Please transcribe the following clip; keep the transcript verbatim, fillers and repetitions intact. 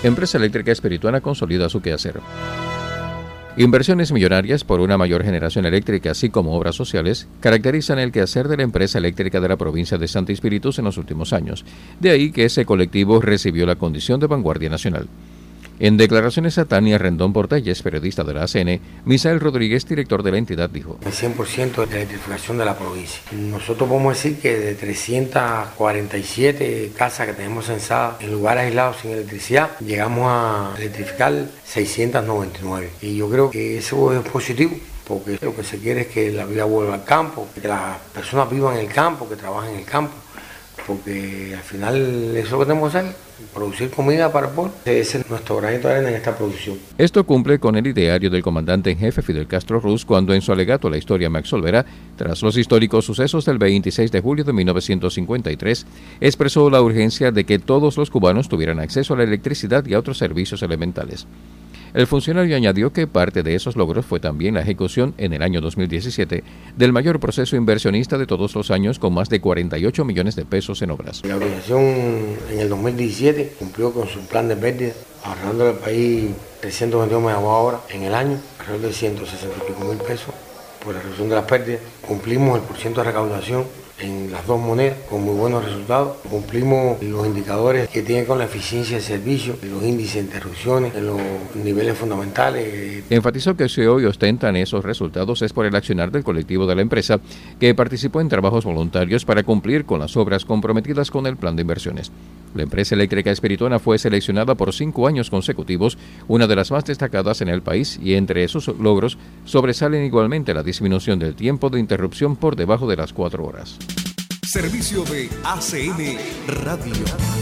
Empresa Eléctrica Espirituana consolida su quehacer. Inversiones millonarias por una mayor generación eléctrica, así como obras sociales, caracterizan el quehacer de la empresa eléctrica de la provincia de Santo Espíritu en los últimos años. De ahí que ese colectivo recibió la condición de vanguardia nacional. En declaraciones a Tania Rendón Portelles, periodista de la A C N, Misael Rodríguez, director de la entidad, dijo: El cien por ciento de la electrificación de la provincia. Nosotros podemos decir que de trescientas cuarenta y siete casas que tenemos censadas en lugares aislados sin electricidad, llegamos a electrificar seiscientas noventa y nueve. Y yo creo que eso es positivo, porque lo que se quiere es que la vida vuelva al campo, que las personas vivan en el campo, que trabajen en el campo. Porque al final eso es lo que tenemos que hacer, producir comida para el pueblo. Ese es nuestro granito de arena en esta producción. Esto cumple con el ideario del comandante en jefe Fidel Castro Ruz cuando en su alegato La historia me absolverá, tras los históricos sucesos del veintiséis de julio de mil novecientos cincuenta y tres, expresó la urgencia de que todos los cubanos tuvieran acceso a la electricidad y a otros servicios elementales. El funcionario añadió que parte de esos logros fue también la ejecución en el año dos mil diecisiete del mayor proceso inversionista de todos los años, con más de cuarenta y ocho millones de pesos en obras. La organización en el dos mil diecisiete cumplió con su plan de pérdida, ahorrándole al país trescientos veintidós megavatios hora en el año, alrededor de ciento sesenta y pico mil pesos por la reducción de las pérdidas. Cumplimos el porcentaje de recaudación en las dos monedas con muy buenos resultados. Cumplimos los indicadores que tienen con la eficiencia del servicio, los índices de interrupciones, en los niveles fundamentales. Enfatizó que si hoy ostentan esos resultados es por el accionar del colectivo de la empresa, que participó en trabajos voluntarios para cumplir con las obras comprometidas con el plan de inversiones. La empresa eléctrica espirituana fue seleccionada por cinco años consecutivos, una de las más destacadas en el país, y entre esos logros sobresalen igualmente la disminución del tiempo de interrupción por debajo de las cuatro horas. Servicio de A C N Radio.